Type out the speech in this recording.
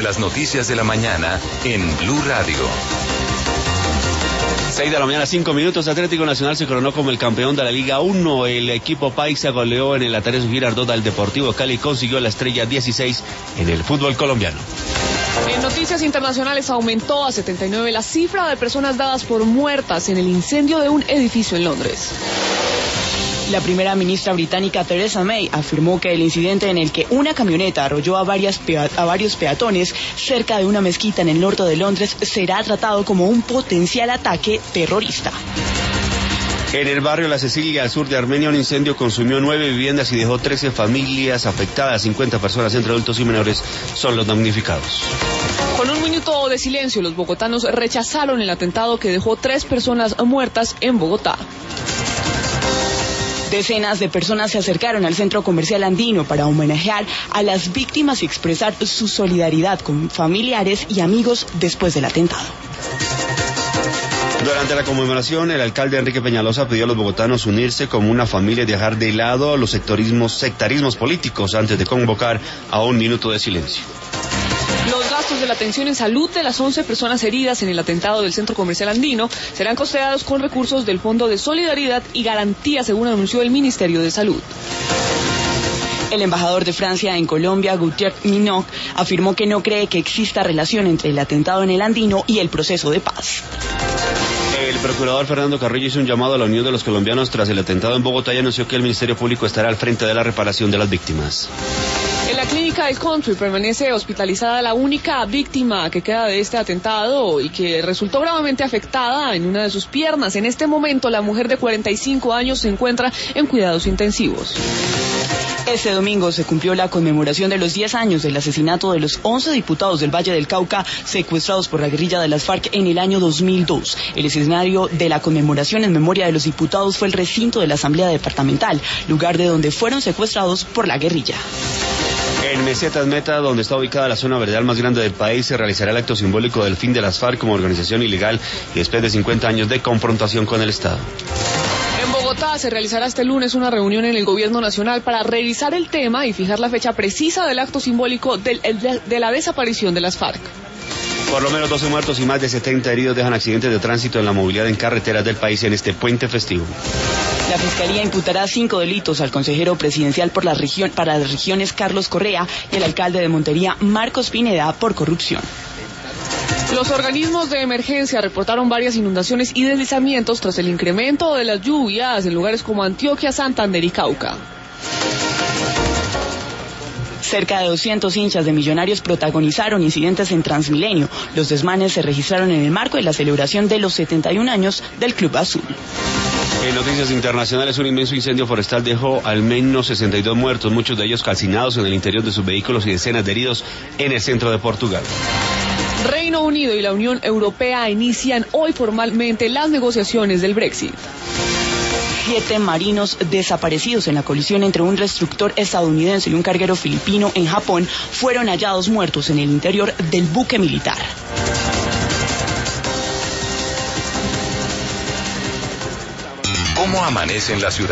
Las noticias de la mañana en Blue Radio. 6 de la mañana, 5 minutos. Atlético Nacional se coronó como el campeón de la Liga 1. El equipo paisa goleó en el Atanasio Girardot al Deportivo Cali y consiguió la estrella 16 en el fútbol colombiano. En noticias internacionales, aumentó a 79 la cifra de personas dadas por muertas en el incendio de un edificio en Londres. La primera ministra británica Theresa May afirmó que el incidente en el que una camioneta arrolló a varios peatones cerca de una mezquita en el norte de Londres será tratado como un potencial ataque terrorista. En el barrio La Cecilia, al sur de Armenia, un incendio consumió 9 viviendas y dejó 13 familias afectadas. 50 personas, entre adultos y menores, son los damnificados. Con un minuto de silencio, los bogotanos rechazaron el atentado que dejó 3 personas muertas en Bogotá. Decenas de personas se acercaron al centro comercial andino para homenajear a las víctimas y expresar su solidaridad con familiares y amigos después del atentado. Durante la conmemoración, el alcalde Enrique Peñalosa pidió a los bogotanos unirse como una familia y dejar de lado los sectarismos políticos antes de convocar a un minuto de silencio. Los gastos de la atención en salud de las 11 personas heridas en el atentado del centro comercial andino serán costeados con recursos del Fondo de Solidaridad y Garantía, según anunció el Ministerio de Salud. El embajador de Francia en Colombia, Gauthier Minot, afirmó que no cree que exista relación entre el atentado en el Andino y el proceso de paz. El procurador Fernando Carrillo hizo un llamado a la unión de los colombianos tras el atentado en Bogotá y anunció que el Ministerio Público estará al frente de la reparación de las víctimas. En la clínica del Country permanece hospitalizada la única víctima que queda de este atentado y que resultó gravemente afectada en una de sus piernas. En este momento, la mujer de 45 años se encuentra en cuidados intensivos. Este domingo se cumplió la conmemoración de los 10 años del asesinato de los 11 diputados del Valle del Cauca secuestrados por la guerrilla de las FARC en el año 2002. El escenario de la conmemoración en memoria de los diputados fue el recinto de la Asamblea Departamental, lugar de donde fueron secuestrados por la guerrilla. En Mesetas Meta, donde está ubicada la zona veredal más grande del país, se realizará el acto simbólico del fin de las FARC como organización ilegal y después de 50 años de confrontación con el Estado. En Bogotá se realizará este lunes una reunión en el Gobierno Nacional para revisar el tema y fijar la fecha precisa del acto simbólico de la desaparición de las FARC. Por lo menos 12 muertos y más de 70 heridos dejan accidentes de tránsito en la movilidad en carreteras del país en este puente festivo. La Fiscalía imputará 5 delitos al consejero presidencial para las regiones Carlos Correa y el alcalde de Montería Marcos Pineda por corrupción. Los organismos de emergencia reportaron varias inundaciones y deslizamientos tras el incremento de las lluvias en lugares como Antioquia, Santander y Cauca. Cerca de 200 hinchas de Millonarios protagonizaron incidentes en Transmilenio. Los desmanes se registraron en el marco de la celebración de los 71 años del Club Azul. En noticias internacionales, un inmenso incendio forestal dejó al menos 62 muertos, muchos de ellos calcinados en el interior de sus vehículos y decenas de heridos en el centro de Portugal. Reino Unido y la Unión Europea inician hoy formalmente las negociaciones del Brexit. 7 marinos desaparecidos en la colisión entre un destructor estadounidense y un carguero filipino en Japón fueron hallados muertos en el interior del buque militar. ¿Cómo amanece en la ciudad?